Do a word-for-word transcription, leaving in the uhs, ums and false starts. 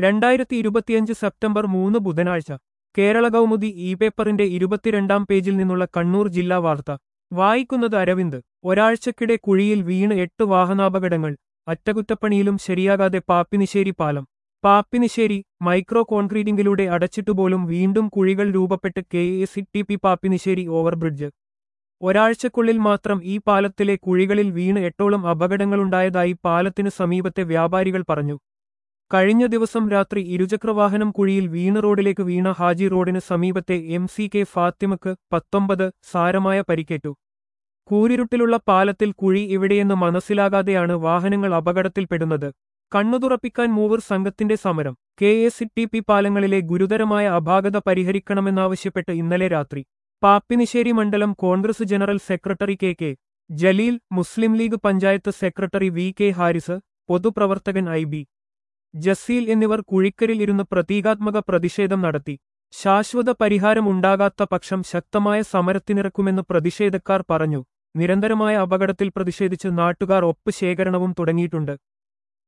രണ്ടായിരത്തി ഇരുപത്തിയഞ്ച് സെപ്റ്റംബർ മൂന്ന് ബുധനാഴ്ച കേരള കൗമുദി ഇ പേപ്പറിന്റെ ഇരുപത്തിരണ്ടാം പേജിൽ നിന്നുള്ള കണ്ണൂർ ജില്ലാ വാർത്ത വായിക്കുന്നത് അരവിന്ദ്. ഒരാഴ്ചക്കിടെ കുഴിയിൽ വീണ് എട്ട് വാഹനാപകടങ്ങൾ. അറ്റകുറ്റപ്പണിയിലും ശരിയാകാതെ പാപ്പിനിശ്ശേരി പാലം. പാപ്പിനിശ്ശേരി മൈക്രോ കോൺക്രീറ്റിംഗിലൂടെ അടച്ചിട്ടുപോലും വീണ്ടും കുഴികൾ രൂപപ്പെട്ട് K S E T P Pappinisseri overbridge. ഒരാഴ്ചക്കുള്ളിൽ മാത്രം ഈ പാലത്തിലെ കുഴികളിൽ വീണ് എട്ടോളം അപകടങ്ങളുണ്ടായതായി പാലത്തിനു സമീപത്തെ വ്യാപാരികൾ പറഞ്ഞു. കഴിഞ്ഞ ദിവസം രാത്രി ഇരുചക്രവാഹനം കുഴിയിൽ വീണ് റോഡിലേക്ക് വീണ ഹാജി റോഡിന് സമീപത്തെ എം സി കെ ഫാത്തിമക്ക് പത്തൊമ്പത് സാരമായ പരിക്കേറ്റു. കൂരിരുട്ടിലുള്ള പാലത്തിൽ കുഴി എവിടെയെന്ന് മനസ്സിലാകാതെയാണ് വാഹനങ്ങൾ അപകടത്തിൽപ്പെടുന്നത്. കണ്ണുതുറപ്പിക്കാൻ മൂവർ സംഘത്തിന്റെ സമരം. K S E T P പാലങ്ങളിലെ ഗുരുതരമായ അപാകത പരിഹരിക്കണമെന്നാവശ്യപ്പെട്ട് ഇന്നലെ രാത്രി പാപ്പിനിശ്ശേരി മണ്ഡലം Congress general secretary K K Jaleel, Muslim League panchayat secretary V K Haris, പൊതുപ്രവർത്തകൻ ഐ ബി ജസീൽ എന്നിവർ കുഴിക്കരിൽ ഇരുന്ന് പ്രതീകാത്മക പ്രതിഷേധം നടത്തി. ശാശ്വത പരിഹാരം ഉണ്ടാകാത്ത പക്ഷം ശക്തമായ സമരത്തിനിറക്കുമെന്ന് പ്രതിഷേധക്കാർ പറഞ്ഞു. നിരന്തരമായ അപകടത്തിൽ പ്രതിഷേധിച്ച് നാട്ടുകാർ ഒപ്പ് ശേഖരണവും തുടങ്ങിയിട്ടുണ്ട്.